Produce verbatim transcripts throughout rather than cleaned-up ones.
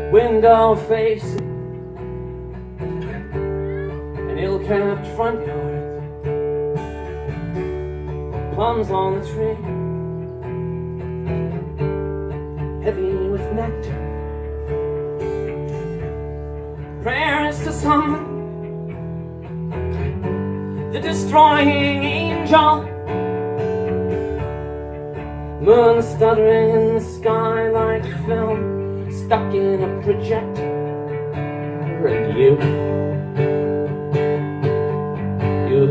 window facing an ill-kept front yard, plums on the tree, heavy with nectar, prayers to summon the destroying angel, moon stuttering in the sky like film stuck in a projector, and you, you.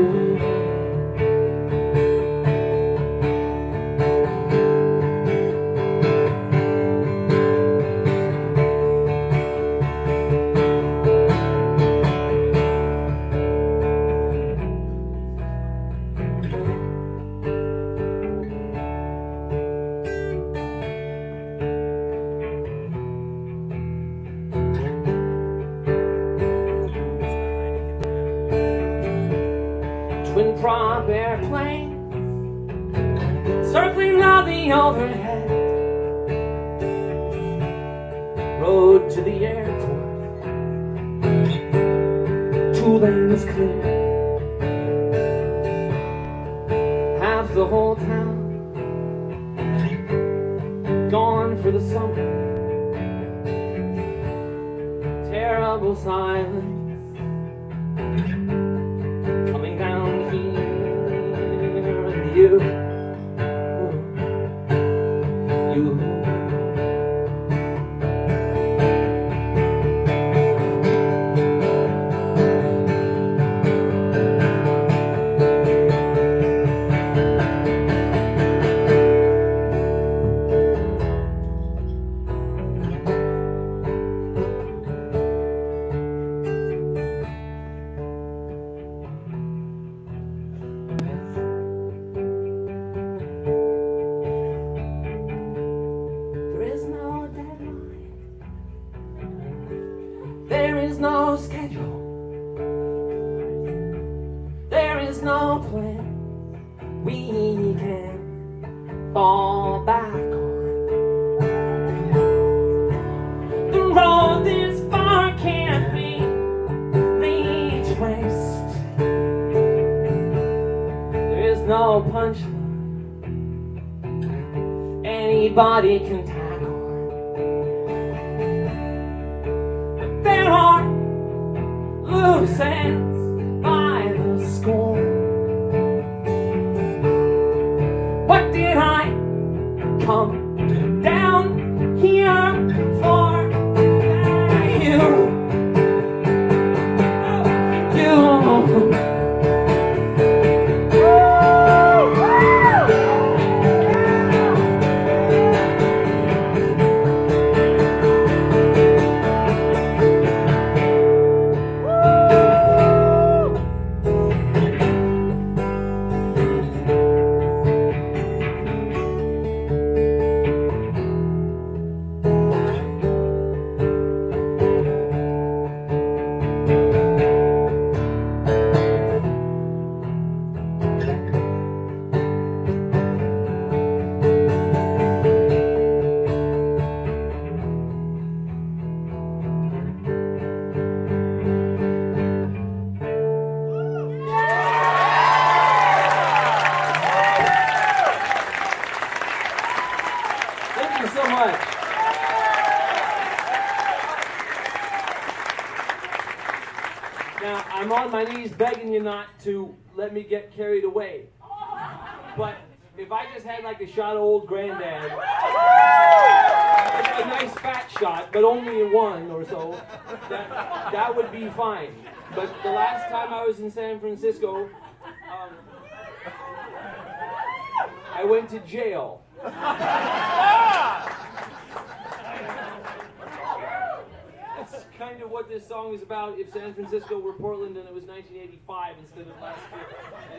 Twin prop airplane circling loudly overhead, road to the airport, two lanes clear, half the whole town gone for the summer, terrible silence coming down here, and you, you. There is no schedule, there is no plan we can fall back on. The road this far can't be retraced. There is no punchline anybody can tackle. There are loose ends by the score. What did I come down here for? You, you. Thank you so much. Now, I'm on my knees begging you not to let me get carried away. But if I just had like a shot of Old Granddad, a nice fat shot, but only one or so, that, that would be fine. But the last time I was in San Francisco, um, I went to jail. That's kind of what this song is about. If San Francisco were Portland and it was nineteen eighty-five instead of last year.